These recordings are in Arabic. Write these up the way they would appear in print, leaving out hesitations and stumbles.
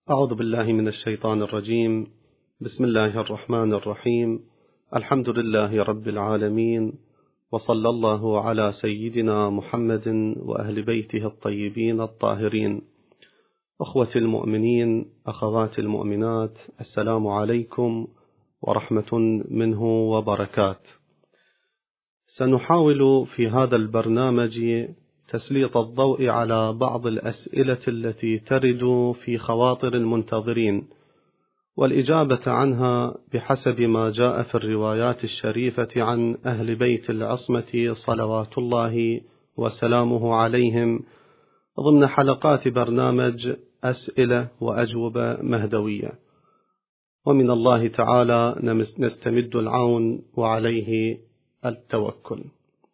أعوذ بالله من الشيطان الرجيم. بسم الله الرحمن الرحيم. الحمد لله رب العالمين، وصلى الله على سيدنا محمد وأهل بيته الطيبين الطاهرين. أخوة المؤمنين، أخوات المؤمنات، السلام عليكم ورحمة منه وبركات. سنحاول في هذا البرنامج تسليط الضوء على بعض الأسئلة التي ترد في خواطر المنتظرين، والإجابة عنها بحسب ما جاء في الروايات الشريفة عن أهل بيت العصمة صلوات الله وسلامه عليهم، ضمن حلقات برنامج أسئلة وأجوبة مهدوية. ومن الله تعالى نستمد العون وعليه التوكل.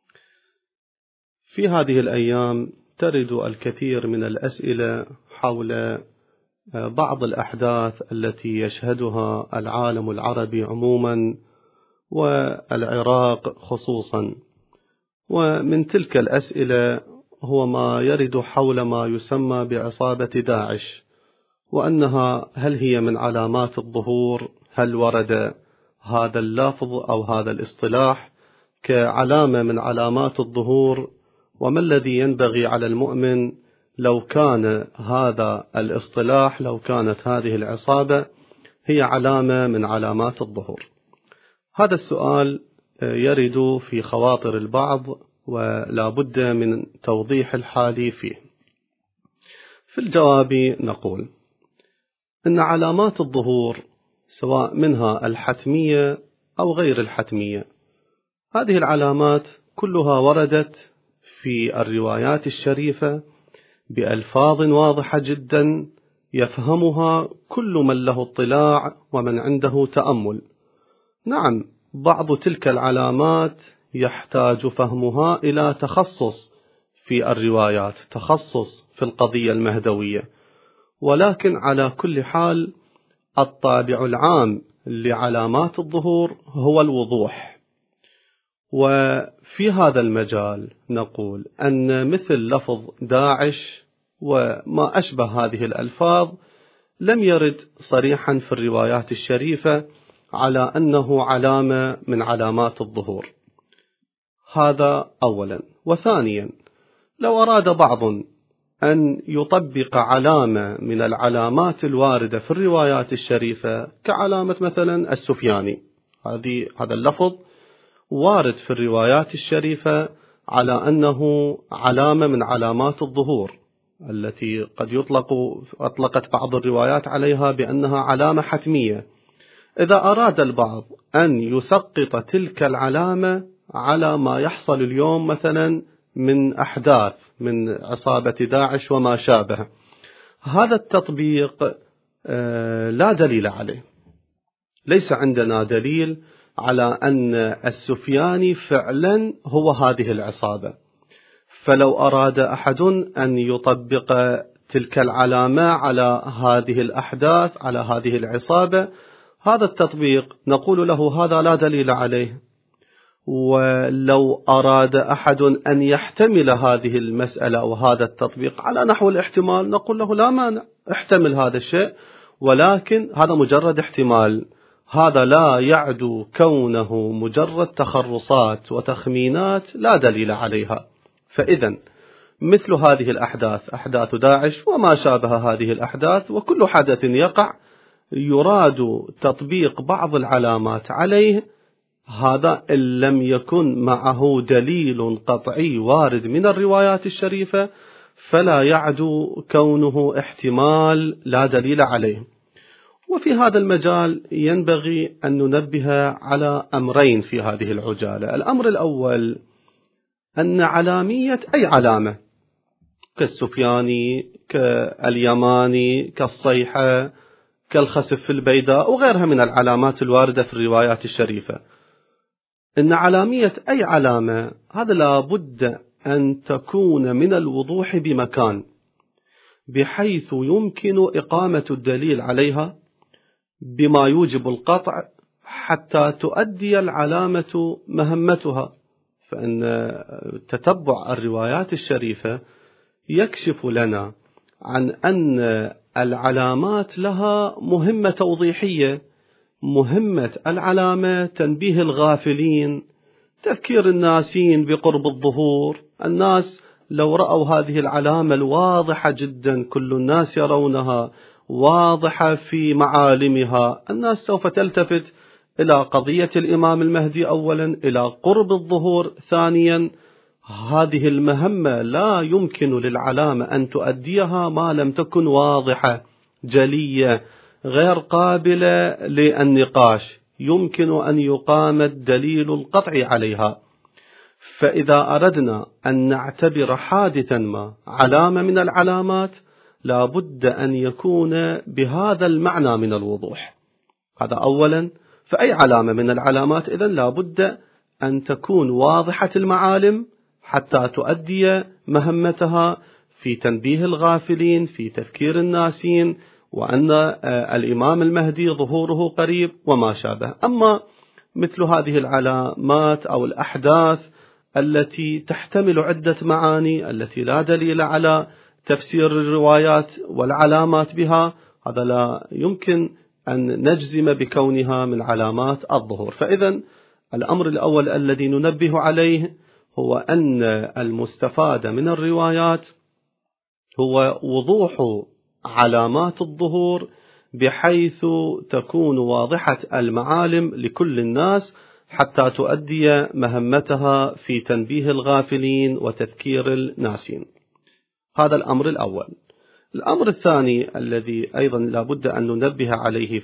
في هذه الأيام ترد الكثير من الأسئلة حول بعض الأحداث التي يشهدها العالم العربي عموما والعراق خصوصا، ومن تلك الأسئلة هو ما يرد حول ما يسمى بعصابة داعش، وأنها هل هي من علامات الظهور؟ هل ورد هذا اللفظ أو هذا الاصطلاح كعلامة من علامات الظهور؟ وما الذي ينبغي على المؤمن لو كان هذا الاصطلاح، لو كانت هذه العصابة هي علامة من علامات الظهور؟ هذا السؤال يرد في خواطر البعض، ولا بد من توضيح الحال فيه. في الجواب نقول إن علامات الظهور سواء منها الحتمية أو غير الحتمية، هذه العلامات كلها وردت في الروايات الشريفة بألفاظ واضحة جدا يفهمها كل من له اطلاع ومن عنده تأمل. نعم، بعض تلك العلامات يحتاج فهمها إلى تخصص في الروايات، تخصص في القضية المهدوية، ولكن على كل حال الطابع العام لعلامات الظهور هو الوضوح. وفي هذا المجال نقول أن مثل لفظ داعش وما أشبه هذه الألفاظ لم يرد صريحا في الروايات الشريفة على أنه علامة من علامات الظهور. هذا أولا. وثانيا، لو أراد بعض أن يطبق علامة من العلامات الواردة في الروايات الشريفة كعلامة مثلا السفياني، هذا اللفظ وارد في الروايات الشريفة على أنه علامة من علامات الظهور التي قد أطلقت بعض الروايات عليها بأنها علامة حتمية. إذا أراد البعض أن يسقط تلك العلامة على ما يحصل اليوم مثلا من أحداث من عصابة داعش وما شابه، هذا التطبيق لا دليل عليه. ليس عندنا دليل على أن السفياني فعلا هو هذه العصابة، فلو أراد أحد أن يطبق تلك العلامة على هذه الأحداث على هذه العصابة، هذا التطبيق نقول له هذا لا دليل عليه. ولو أراد أحد أن يحتمل هذه المسألة أو هذا التطبيق على نحو الاحتمال، نقول له لا مانع، احتمل هذا الشيء، ولكن هذا مجرد احتمال، هذا لا يعدو كونه مجرد تخرصات وتخمينات لا دليل عليها. فإذا مثل هذه الأحداث، أحداث داعش وما شابه هذه الأحداث، وكل حدث يقع يراد تطبيق بعض العلامات عليه، هذا إن لم يكن معه دليل قطعي وارد من الروايات الشريفة فلا يعدو كونه احتمال لا دليل عليه. وفي هذا المجال ينبغي أن ننبه على أمرين في هذه العجالة. الأمر الأول أن علامية أي علامة كالسفياني كاليماني كالصيحة كالخسف في البيداء وغيرها من العلامات الواردة في الروايات الشريفة، إن علامية أي علامة هذا لا بد أن تكون من الوضوح بمكان بحيث يمكن إقامة الدليل عليها بما يوجب القطع حتى تؤدي العلامة مهمتها. فإن تتبع الروايات الشريفة يكشف لنا عن أن العلامات لها مهمة توضيحية. مهمة العلامة تنبيه الغافلين، تذكير الناسين بقرب الظهور. الناس لو رأوا هذه العلامة الواضحة جدا، كل الناس يرونها واضحة في معالمها، الناس سوف تلتفت إلى قضية الإمام المهدي أولا، إلى قرب الظهور ثانيا. هذه المهمة لا يمكن للعلامة أن تؤديها ما لم تكن واضحة جلية غير قابلة للنقاش، يمكن أن يقام الدليل القطعي عليها. فإذا أردنا أن نعتبر حادثا ما علامة من العلامات، لا بد أن يكون بهذا المعنى من الوضوح. هذا أولا. فأي علامة من العلامات إذن لا بد أن تكون واضحة المعالم حتى تؤدي مهمتها في تنبيه الغافلين، في تذكير الناسين، وأن الإمام المهدي ظهوره قريب وما شابه. أما مثل هذه العلامات أو الأحداث التي تحتمل عدة معاني، التي لا دليل على تفسير الروايات والعلامات بها، هذا لا يمكن أن نجزم بكونها من علامات الظهور. فإذن الأمر الأول الذي ننبه عليه هو أن المستفاد من الروايات هو وضوح علامات الظهور، بحيث تكون واضحة المعالم لكل الناس حتى تؤدي مهمتها في تنبيه الغافلين وتذكير الناسين. هذا الأمر الأول. الأمر الثاني الذي أيضا لا بد أن ننبه عليه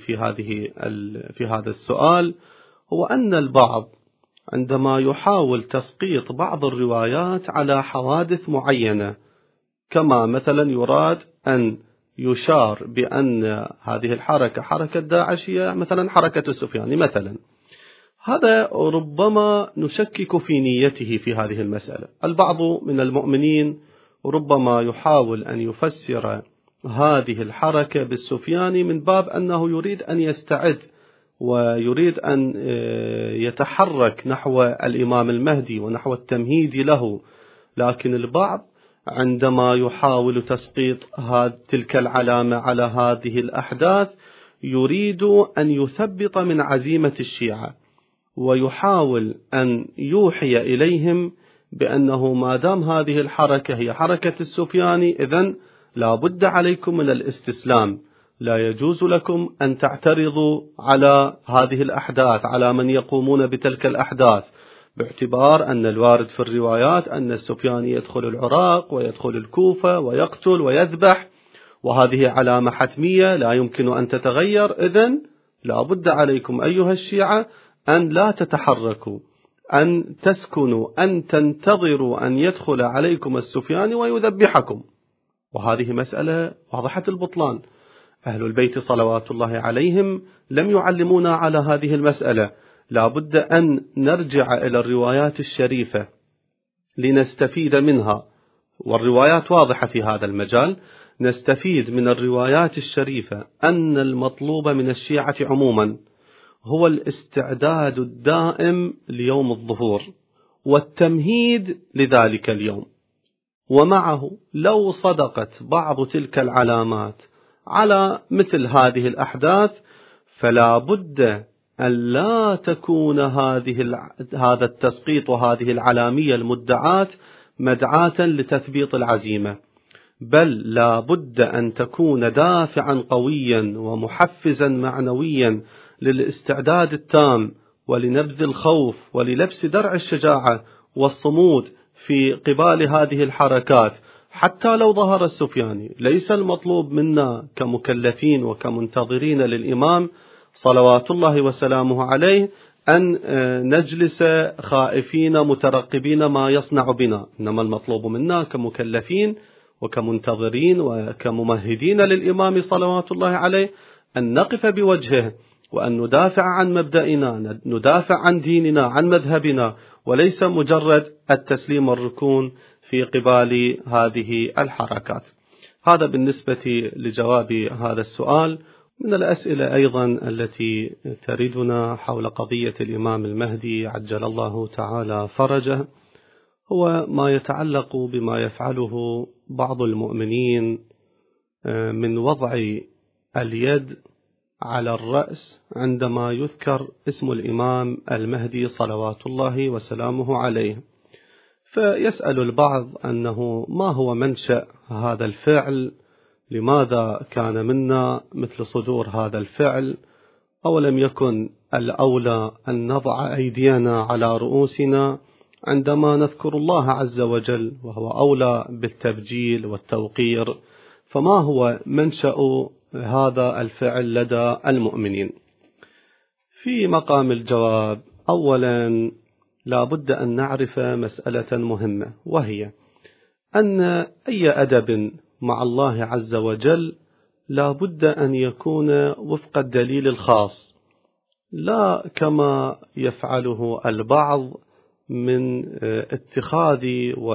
في هذا السؤال هو أن البعض عندما يحاول تسقيط بعض الروايات على حوادث معينة، كما مثلا يراد أن يشار بأن هذه الحركة حركة داعش هي مثلا حركة السفياني مثلا، هذا ربما نشكك في نيته في هذه المسألة. البعض من المؤمنين ربما يحاول أن يفسر هذه الحركة بالسفياني من باب أنه يريد أن يستعد ويريد أن يتحرك نحو الإمام المهدي ونحو التمهيد له. لكن البعض عندما يحاول تسقيط تلك العلامة على هذه الأحداث يريد أن يثبط من عزيمة الشيعة، ويحاول أن يوحي إليهم بأنه ما دام هذه الحركة هي حركة السفياني، إذن لا بد عليكم من الاستسلام، لا يجوز لكم أن تعترضوا على هذه الأحداث، على من يقومون بتلك الأحداث، باعتبار أن الوارد في الروايات أن السفياني يدخل العراق ويدخل الكوفة ويقتل ويذبح، وهذه علامة حتمية لا يمكن أن تتغير. إذن لا بد عليكم أيها الشيعة أن لا تتحركوا، أن تسكنوا، أن تنتظروا أن يدخل عليكم السفياني ويذبحكم. وهذه مسألة واضحة البطلان. أهل البيت صلوات الله عليهم لم يعلمونا على هذه المسألة. لا بد أن نرجع إلى الروايات الشريفة لنستفيد منها، والروايات واضحة في هذا المجال. نستفيد من الروايات الشريفة أن المطلوب من الشيعة عموما هو الاستعداد الدائم ليوم الظهور والتمهيد لذلك اليوم. ومعه لو صدقت بعض تلك العلامات على مثل هذه الأحداث، فلا بد أن لا تكون هذا التسقيط وهذه العلامية المدعاة مدعاة لتثبيط العزيمة، بل لا بد أن تكون دافعا قويا ومحفزا معنويا للاستعداد التام ولنبذ الخوف وللبس درع الشجاعة والصمود في قبال هذه الحركات. حتى لو ظهر السفياني، ليس المطلوب منا كمكلفين وكمنتظرين للإمام صلوات الله وسلامه عليه أن نجلس خائفين مترقبين ما يصنع بنا، إنما المطلوب منا كمكلفين وكمنتظرين وكممهدين للإمام صلوات الله عليه أن نقف بوجهه وأن ندافع عن مبدأنا، ندافع عن ديننا، عن مذهبنا، وليس مجرد التسليم والركون في قبال هذه الحركات. هذا بالنسبة لجواب هذا السؤال. من الأسئلة أيضا التي تردنا حول قضية الإمام المهدي عجل الله تعالى فرجه هو ما يتعلق بما يفعله بعض المؤمنين من وضع اليد على الرأس عندما يذكر اسم الإمام المهدي صلوات الله وسلامه عليه. فيسأل البعض أنه ما هو منشأ هذا الفعل؟ لماذا كان منا مثل صدور هذا الفعل؟ أولم يكن الأولى أن نضع أيدينا على رؤوسنا عندما نذكر الله عز وجل، وهو أولى بالتبجيل والتوقير؟ فما هو منشأ هذا الفعل لدى المؤمنين؟ في مقام الجواب، أولا لا بد أن نعرف مسألة مهمة، وهي أن أي أدب مع الله عز وجل لا بد أن يكون وفق الدليل الخاص، لا كما يفعله البعض من اتخاذ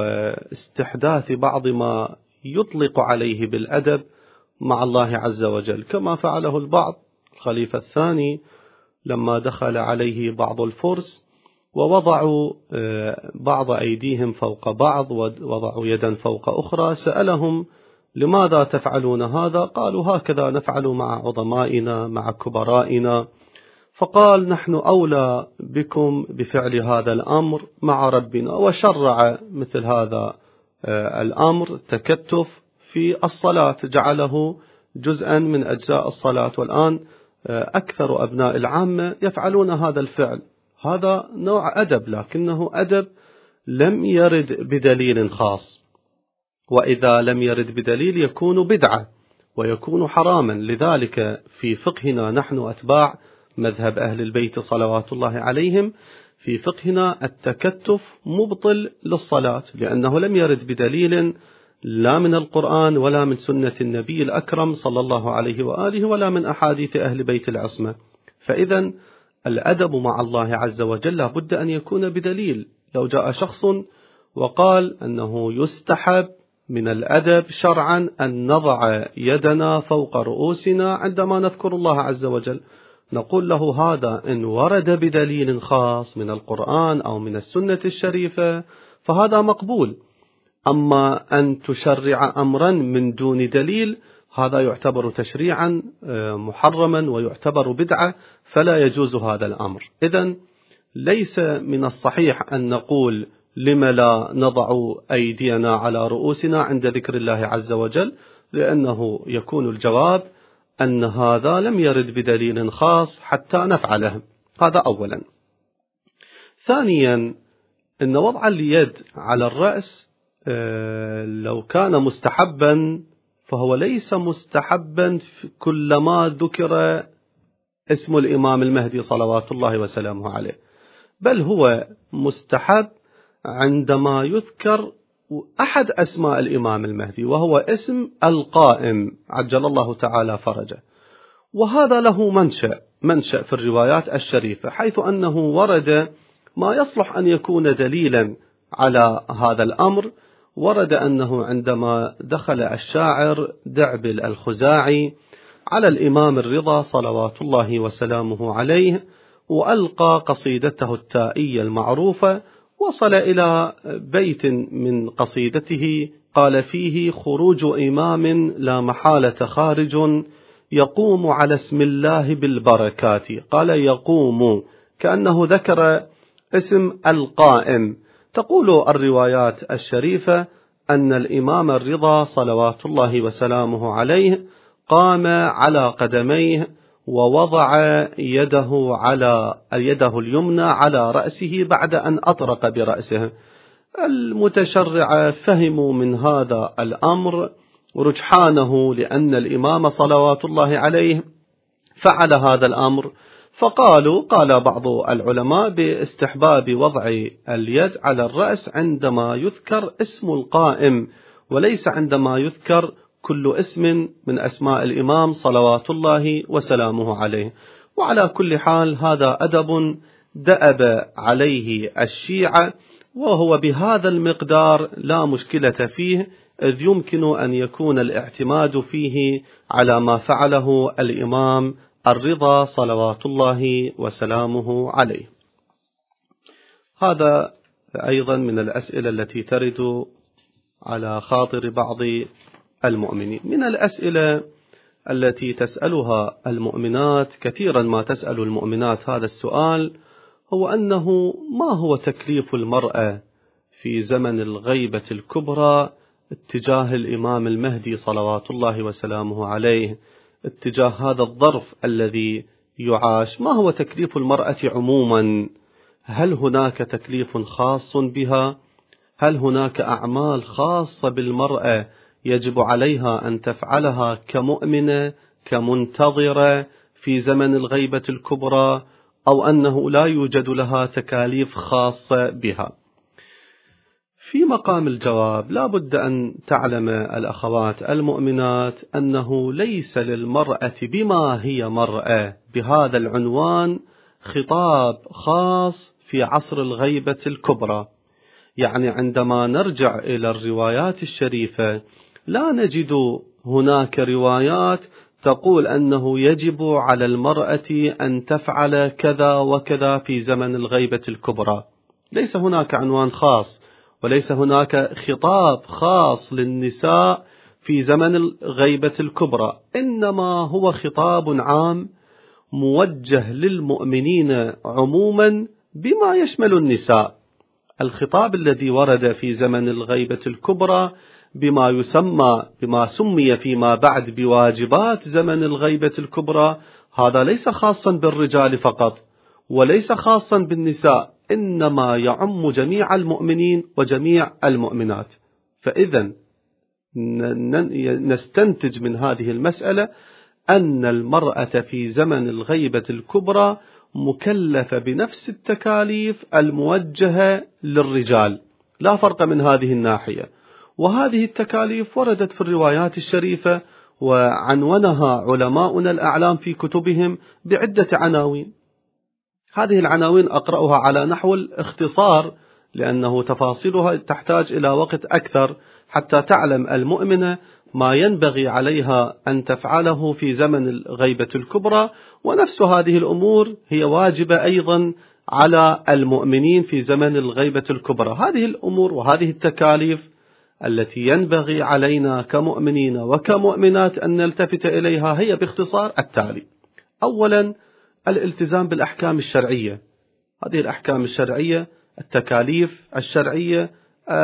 واستحداث بعض ما يطلق عليه بالأدب مع الله عز وجل، كما فعله البعض. الخليفة الثاني لما دخل عليه بعض الفرس ووضعوا بعض أيديهم فوق بعض ووضعوا يدا فوق أخرى، سألهم لماذا تفعلون هذا؟ قالوا هكذا نفعل مع عظمائنا مع كبرائنا. فقال نحن أولى بكم بفعل هذا الأمر مع ربنا، وشرع مثل هذا الأمر تكتف في الصلاة، جعله جزءا من أجزاء الصلاة. والآن أكثر أبناء العامة يفعلون هذا الفعل. هذا نوع أدب، لكنه أدب لم يرد بدليل خاص، وإذا لم يرد بدليل يكون بدعة ويكون حراما. لذلك في فقهنا نحن أتباع مذهب أهل البيت صلوات الله عليهم، في فقهنا التكتف مبطل للصلاة، لأنه لم يرد بدليل لا من القرآن ولا من سنة النبي الأكرم صلى الله عليه وآله ولا من أحاديث أهل بيت العصمة. فإذا الأدب مع الله عز وجل لا بد أن يكون بدليل. لو جاء شخص وقال أنه يستحب من الأدب شرعا أن نضع يدنا فوق رؤوسنا عندما نذكر الله عز وجل، نقول له هذا إن ورد بدليل خاص من القرآن أو من السنة الشريفة فهذا مقبول. أما أن تشرع أمرا من دون دليل هذا يعتبر تشريعا محرما ويعتبر بدعة، فلا يجوز هذا الأمر. إذن ليس من الصحيح أن نقول لم لا نضع أيدينا على رؤوسنا عند ذكر الله عز وجل، لأنه يكون الجواب أن هذا لم يرد بدليل خاص حتى نفعله. هذا أولا. ثانيا، أن وضع اليد على الرأس لو كان مستحبا فهو ليس مستحبا كلما ذكر اسم الإمام المهدي صلوات الله وسلامه عليه، بل هو مستحب عندما يذكر أحد أسماء الإمام المهدي وهو اسم القائم عجل الله تعالى فرجه. وهذا له منشأ في الروايات الشريفة، حيث أنه ورد ما يصلح أن يكون دليلا على هذا الأمر. ورد أنه عندما دخل الشاعر دعبل الخزاعي على الإمام الرضا صلوات الله وسلامه عليه وألقى قصيدته التائية المعروفة، وصل إلى بيت من قصيدته قال فيه: خروج إمام لا محالة خارج يقوم على اسم الله بالبركات. قال يقوم كأنه ذكر اسم القائم. تقول الروايات الشريفة أن الإمام الرضا صلوات الله وسلامه عليه قام على قدميه ووضع يده اليمنى على رأسه بعد أن أطرق برأسه. المتشرع فهموا من هذا الأمر رجحانه لأن الإمام صلوات الله عليه فعل هذا الأمر، قال بعض العلماء باستحباب وضع اليد على الرأس عندما يذكر اسم القائم، وليس عندما يذكر كل اسم من أسماء الإمام صلوات الله وسلامه عليه. وعلى كل حال هذا أدب دأب عليه الشيعة، وهو بهذا المقدار لا مشكلة فيه، إذ يمكن أن يكون الاعتماد فيه على ما فعله الإمام الرضا صلوات الله وسلامه عليه. هذا أيضا من الأسئلة التي ترد على خاطر بعض المؤمنين. من الأسئلة التي تسألها المؤمنات، كثيرا ما تسأل المؤمنات هذا السؤال، هو أنه ما هو تكليف المرأة في زمن الغيبة الكبرى اتجاه الإمام المهدي صلوات الله وسلامه عليه، اتجاه هذا الظرف الذي يعاش. ما هو تكليف المرأة عموما؟ هل هناك تكليف خاص بها؟ هل هناك أعمال خاصة بالمرأة يجب عليها أن تفعلها كمؤمنة كمنتظرة في زمن الغيبة الكبرى، أو أنه لا يوجد لها تكاليف خاصة بها؟ في مقام الجواب لا بد أن تعلم الأخوات المؤمنات أنه ليس للمرأة بما هي مرأة بهذا العنوان خطاب خاص في عصر الغيبة الكبرى. يعني عندما نرجع إلى الروايات الشريفة لا نجد هناك روايات تقول أنه يجب على المرأة أن تفعل كذا وكذا في زمن الغيبة الكبرى. ليس هناك عنوان خاص، وليس هناك خطاب خاص للنساء في زمن الغيبة الكبرى، إنما هو خطاب عام موجه للمؤمنين عموما بما يشمل النساء. الخطاب الذي ورد في زمن الغيبة الكبرى بما سمي فيما بعد بواجبات زمن الغيبة الكبرى، هذا ليس خاصا بالرجال فقط وليس خاصا بالنساء، إنما يعم جميع المؤمنين وجميع المؤمنات. فإذا نستنتج من هذه المسألة أن المرأة في زمن الغيبة الكبرى مكلفة بنفس التكاليف الموجهة للرجال، لا فرق من هذه الناحية. وهذه التكاليف وردت في الروايات الشريفة، وعنونها علماؤنا الأعلام في كتبهم بعدة عناوين. هذه العناوين أقرأها على نحو الاختصار لأنه تفاصيلها تحتاج إلى وقت أكثر حتى تعلم المؤمنة ما ينبغي عليها أن تفعله في زمن الغيبة الكبرى، ونفس هذه الأمور هي واجبة أيضا على المؤمنين في زمن الغيبة الكبرى. هذه الأمور وهذه التكاليف التي ينبغي علينا كمؤمنين وكمؤمنات أن نلتفت إليها هي باختصار التالي: أولا، الالتزام بالأحكام الشرعية. هذه الأحكام الشرعية، التكاليف الشرعية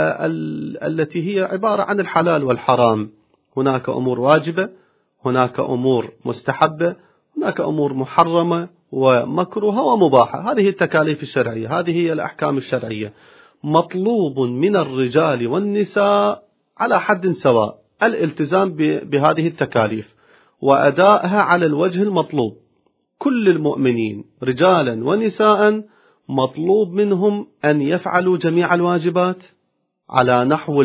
التي هي عبارة عن الحلال والحرام. هناك أمور واجبة، هناك أمور مستحبة، هناك أمور محرمة ومكروهة ومباحة. هذه التكاليف الشرعية، هذه هي الأحكام الشرعية. مطلوب من الرجال والنساء على حد سواء الالتزام بهذه التكاليف وأدائها على الوجه المطلوب. كل المؤمنين رجالا ونساء مطلوب منهم أن يفعلوا جميع الواجبات على نحو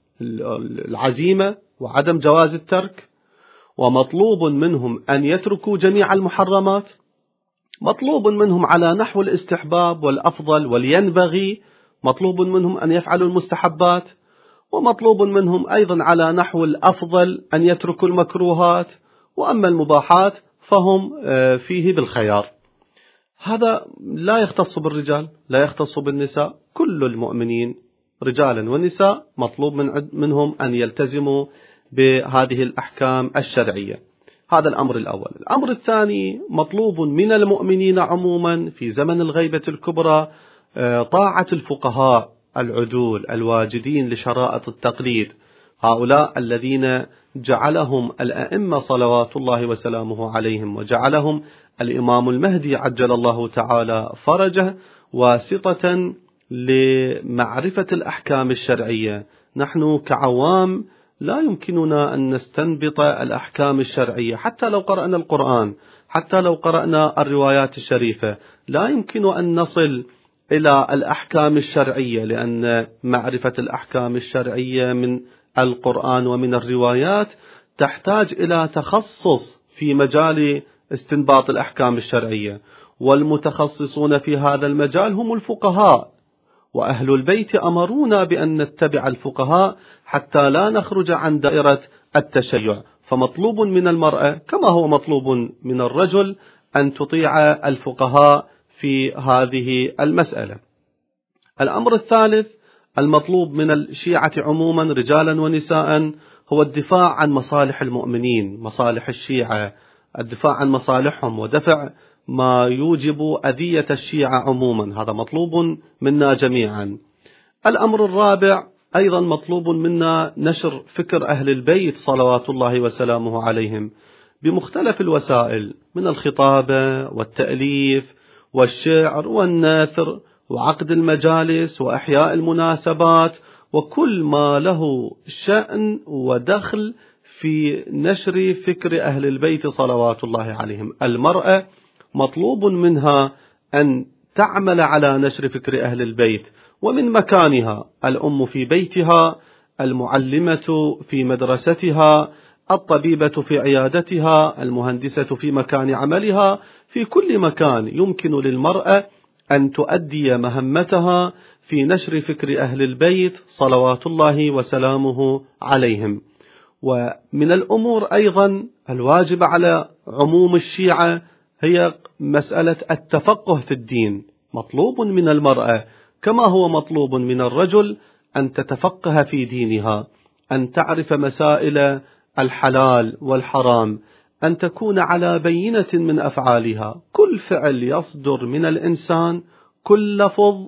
العزيمة وعدم جواز الترك، ومطلوب منهم أن يتركوا جميع المحرمات، مطلوب منهم على نحو الاستحباب والأفضل والينبغي، مطلوب منهم أن يفعلوا المستحبات، ومطلوب منهم أيضا على نحو الأفضل أن يتركوا المكروهات، وأما المباحات فهم فيه بالخيار. هذا لا يختص بالرجال لا يختص بالنساء، كل المؤمنين رجالا ونساء مطلوب منهم أن يلتزموا بهذه الأحكام الشرعية. هذا الأمر الأول. الأمر الثاني، مطلوب من المؤمنين عموما في زمن الغيبة الكبرى طاعة الفقهاء العدول الواجدين لشرائط التقليد، هؤلاء الذين جعلهم الأئمة صلوات الله وسلامه عليهم وجعلهم الإمام المهدي عجل الله تعالى فرجه واسطة لمعرفة الأحكام الشرعية. نحن كعوام لا يمكننا أن نستنبط الأحكام الشرعية، حتى لو قرأنا القرآن، حتى لو قرأنا الروايات الشريفة، لا يمكن أن نصل إلى الأحكام الشرعية، لأن معرفة الأحكام الشرعية من القرآن ومن الروايات تحتاج إلى تخصص في مجال استنباط الأحكام الشرعية، والمتخصصون في هذا المجال هم الفقهاء، وأهل البيت أمرونا بأن نتبع الفقهاء حتى لا نخرج عن دائرة التشيع. فمطلوب من المرأة كما هو مطلوب من الرجل أن تطيع الفقهاء في هذه المسألة. الأمر الثالث المطلوب من الشيعة عموما رجالا ونساء هو الدفاع عن مصالح المؤمنين، مصالح الشيعة، الدفاع عن مصالحهم ودفع ما يوجب أذية الشيعة عموما، هذا مطلوب منا جميعا. الأمر الرابع أيضا مطلوب منا نشر فكر أهل البيت صلوات الله وسلامه عليهم بمختلف الوسائل، من الخطابة والتأليف والشعر والنثر وعقد المجالس وإحياء المناسبات، وكل ما له شأن ودخل في نشر فكر أهل البيت صلوات الله عليهم. المرأة مطلوب منها أن تعمل على نشر فكر أهل البيت، ومن مكانها، الأم في بيتها، المعلمة في مدرستها، الطبيبة في عيادتها، المهندسة في مكان عملها، في كل مكان يمكن للمرأة أن تؤدي مهمتها في نشر فكر أهل البيت صلوات الله وسلامه عليهم. ومن الأمور أيضا الواجب على عموم الشيعة هي مسألة التفقه في الدين. مطلوب من المرأة كما هو مطلوب من الرجل أن تتفقه في دينها، أن تعرف مسائل الحلال والحرام، أن تكون على بينة من أفعالها. كل فعل يصدر من الإنسان، كل لفظ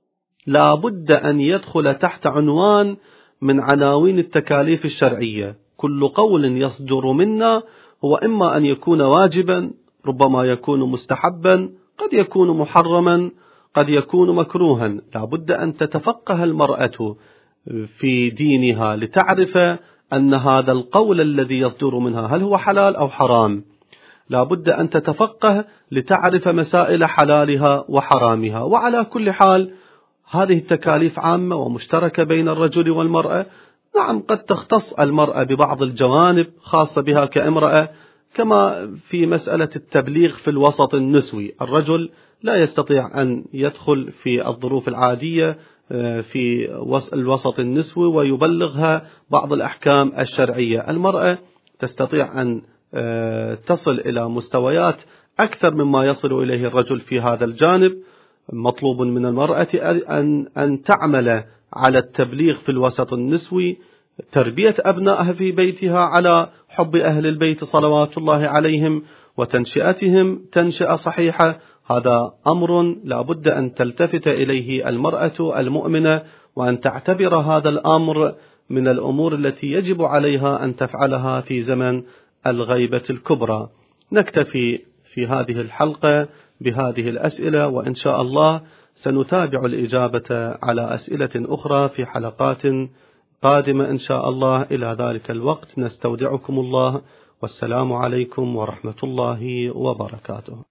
لا بد أن يدخل تحت عنوان من عناوين التكاليف الشرعية. كل قول يصدر منا هو إما أن يكون واجبا، ربما يكون مستحبا، قد يكون محرما، قد يكون مكروها. لا بد أن تتفقه المرأة في دينها لتعرف أن هذا القول الذي يصدر منها هل هو حلال أو حرام. لا بد أن تتفقه لتعرف مسائل حلالها وحرامها. وعلى كل حال هذه التكاليف عامة ومشتركة بين الرجل والمرأة. نعم، قد تختص المرأة ببعض الجوانب خاصة بها كامرأة، كما في مسألة التبليغ في الوسط النسوي. الرجل لا يستطيع أن يدخل في الظروف العادية في الوسط النسوي ويبلغها بعض الأحكام الشرعية. المرأة تستطيع أن تصل إلى مستويات أكثر مما يصل إليه الرجل في هذا الجانب. مطلوب من المرأة أن تعمل على التبليغ في الوسط النسوي، تربية أبنائها في بيتها على حب أهل البيت صلوات الله عليهم وتنشئتهم تنشئة صحيحة. هذا أمر لا بد أن تلتفت إليه المرأة المؤمنة، وأن تعتبر هذا الأمر من الأمور التي يجب عليها أن تفعلها في زمن الغيبة الكبرى. نكتفي في هذه الحلقة بهذه الأسئلة، وإن شاء الله سنتابع الإجابة على أسئلة أخرى في حلقات قادمة إن شاء الله. إلى ذلك الوقت نستودعكم الله، والسلام عليكم ورحمة الله وبركاته.